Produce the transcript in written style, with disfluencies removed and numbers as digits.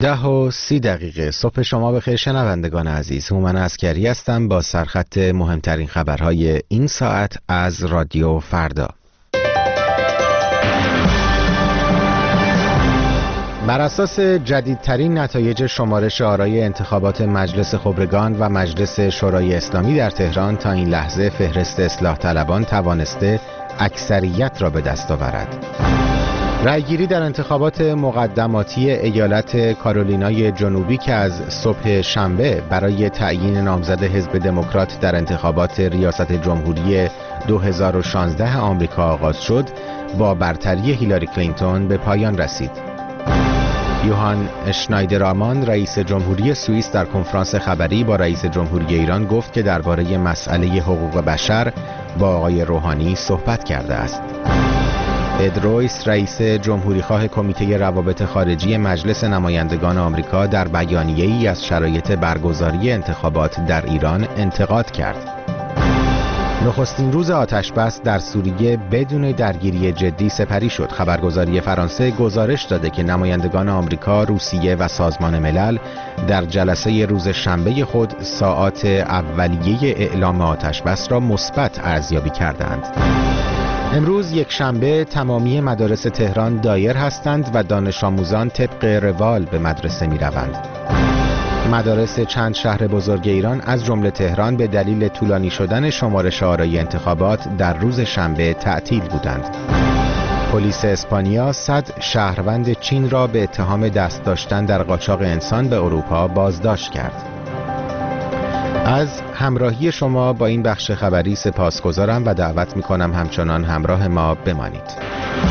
10:30 صبح شما بخیر شنوندگان عزیز. هومن عسکری هستم با سرخط مهمترین خبرهای این ساعت از رادیو فردا. بر اساس جدیدترین نتایج شمارش آرای انتخابات مجلس خبرگان و مجلس شورای اسلامی در تهران، تا این لحظه فهرست اصلاح طلبان توانسته اکثریت را به دست آورد. رأیگیری در انتخابات مقدماتی ایالت کارولینای جنوبی که از صبح شنبه برای تعیین نامزد حزب دموکرات در انتخابات ریاست جمهوری 2016 آمریکا آغاز شد، با برتری هیلاری کلینتون به پایان رسید. یوهان اشنایدرمان رئیس جمهوری سوئیس در کنفرانس خبری با رئیس جمهوری ایران گفت که درباره مسئله حقوق بشر با آقای روحانی صحبت کرده است. اد رویس رئیس جمهوریخواه کمیته روابط خارجی مجلس نمایندگان آمریکا در بیانیه‌ای از شرایط برگزاری انتخابات در ایران انتقاد کرد. نخستین روز آتش‌بس در سوریه بدون درگیری جدی سپری شد. خبرگزاری فرانسه گزارش داده که نمایندگان آمریکا، روسیه و سازمان ملل در جلسه روز شنبه خود ساعات اولیه اعلام آتش‌بس را مثبت ارزیابی کردند. امروز یک شنبه تمامی مدارس تهران دایر هستند و دانش آموزان طبق روال به مدرسه می روند. مدارس چند شهر بزرگ ایران از جمله تهران به دلیل طولانی شدن شمارش آرای انتخابات در روز شنبه تعطیل بودند. پلیس اسپانیا 100 شهروند چین را به اتهام دست داشتن در قاچاق انسان به اروپا بازداشت کرد. از همراهی شما با این بخش خبری سپاسگزارم و دعوت می‌کنم همچنان همراه ما بمانید.